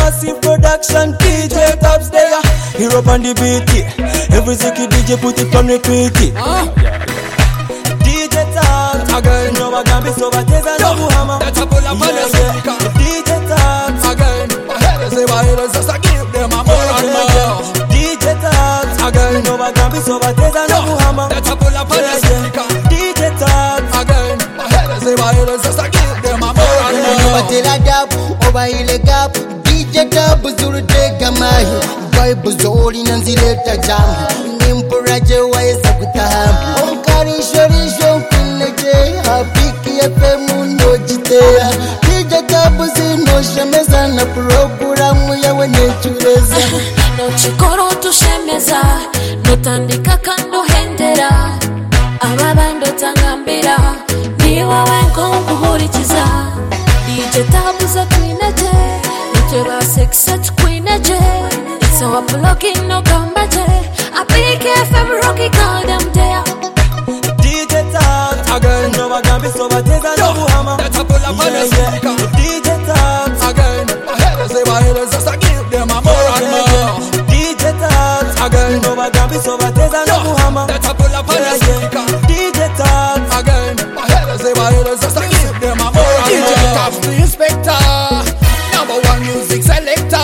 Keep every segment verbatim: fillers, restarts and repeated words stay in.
massive production. D J Tabs there, hero on the beat. Every second D J put it on repeat. D J Tabs, again, no I can be so bad as I know hammer. That's a pull up on the speaker. D J Tabs, again, my head is a virus, just I give them a more and more. D J Tabs, again, no I can be so bad as I know hammer. That's a pull up on the speaker. D J Tabs, again, my head is a virus, just I give them a more and more. Batela dab, over ile gap. D J Tabs zuru tega mahi. Vibe zori nanzileta jamu. Nimpuraje waesa kutahamu. Onkari shori shonkuneje. Hapiki ya femu nojitea. D J Tabs ino shemeza na programu ya wenechureza. No chikoro tushemeza. Notandika kando hendera. Ababando tangambira. Niwa wenko kuhurichiza. D J Tabs a kwineje. Niteba sexet kwineje. So I pull up in no combaje. I pick F M Rocky call them there. D J Tabs, again, no I can be so bad as I know hammer. That's a pull up on the speaker. D J Tabs, again, my head is a virus, just I give them a more and more. D J Tabs, again, no I can be so bad as I know hammer. That's a pull up on the speaker. D J Tabs, again, my head is a virus, just I give them a more and more. D J Tabs, the inspector, number one music selector.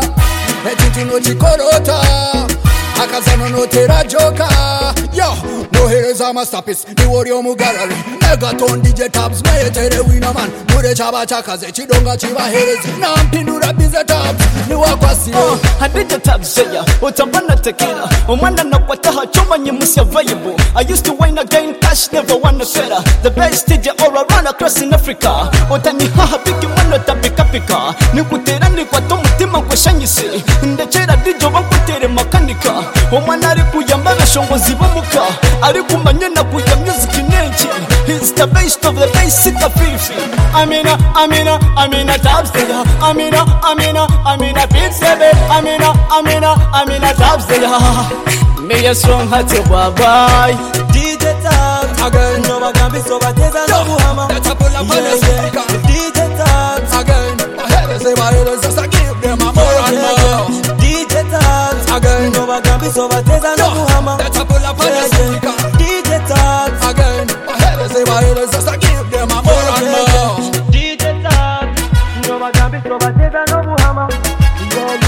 Ejiti no chikorota, akazano no tera joka. Yo, no heroes are masterpiece. The warrior mugarari, Megaton D J Tabs, metere winner man. Mure chaba chakaze, chidonga chiva heroes. Nampindura bize Tabs, ni wakwasi. I D J Tabs say ya, utambana tekila. Umanda na kwataha chuma nyimusi available. I used to win again, cash never won a fella. The best D J all around across in Africa. Otani haha piki mwana tabika pika. Ni kutera ni kwa tomu tima kwa shanyisi. Ndechera D J wankutere makanika. Omwana ari kuyamba gashongozi bamuka. Ari kumanye na kuya music nenchi. He's the best of the basic of fifi. Amina, Amina, Amina Tabs there. Amina, Amina, Amina Big Seven. Amina, Amina, Amina Tabs there. Me a strong heart to bye. D J Tabs, again, no I can be so bad as I know hammer. That's a pull up on the speaker. D J Tabs, again, my head is a virus, just I give them a more and more. D J Tabs, again, no I can be so bad as I know hammer. That's a pull up on the speaker. D J Tabs, again, my head is a virus, just I give them a more and more. D J Tabs, no I can be so bad as I know hammer.